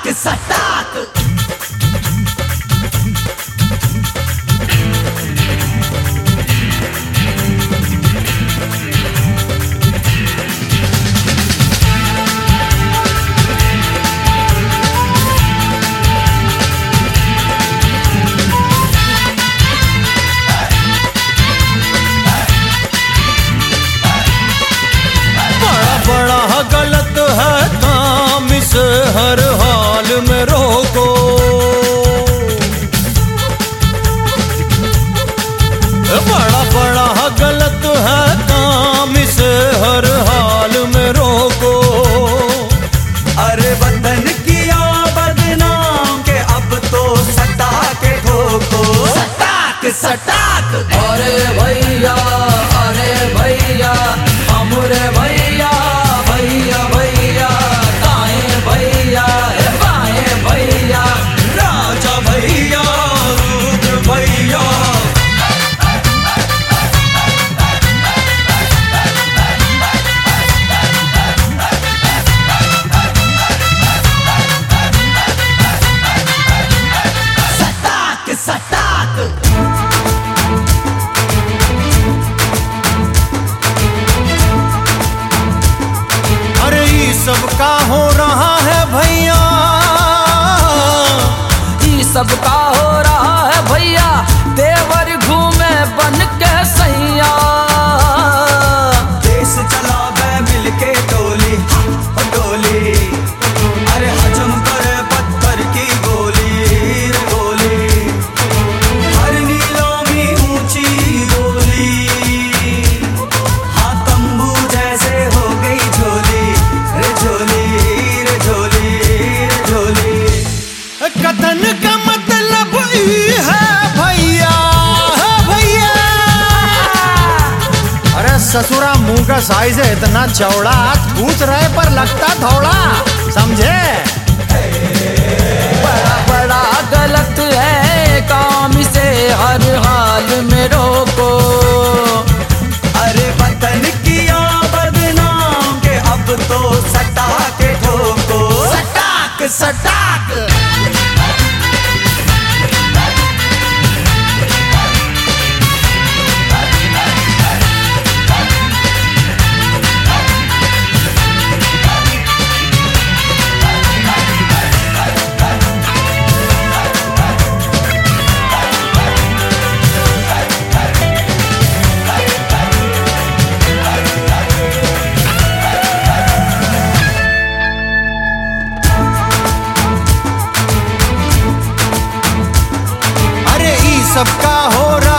सटाक सटाक। गलत है काम, इसे हर हाल में रोको। बड़ा बड़ा गलत है काम, इसे हर हाल में रोको। अरे वतन किया बदनाम के अब तो सटा के ठोको। सटाक सटाक। अरे भैया हमरे भैया भैया भैया दाएं भैया बाएं भैया राजा भैया रुद्र भैया। सटाक सटाक। सबका हो रहा है भैया, ये सबका हो रहा है भैया। देवर घूमे बन के सैया, देश चला गए मिलके टोली टोली। अरे हजम करे पत्थर की गोली रे गोली। हर नीलों में ऊंची गोली, हाँ तंबू जैसे हो गई झोली रे झोली रे झोली रे झोली। कथन का मतलब ये है भैया भैया। अरे ससुरा मुंह का साइज है इतना चौड़ा, पूछ रहे पर लगता थोड़ा, समझे? बड़ा बड़ा गलत है काम, इसे हर हाल में रोको। अरे वतन किया बदनाम के अब तो सटा के ठोको। सटाक सटाक। सबका हो रहा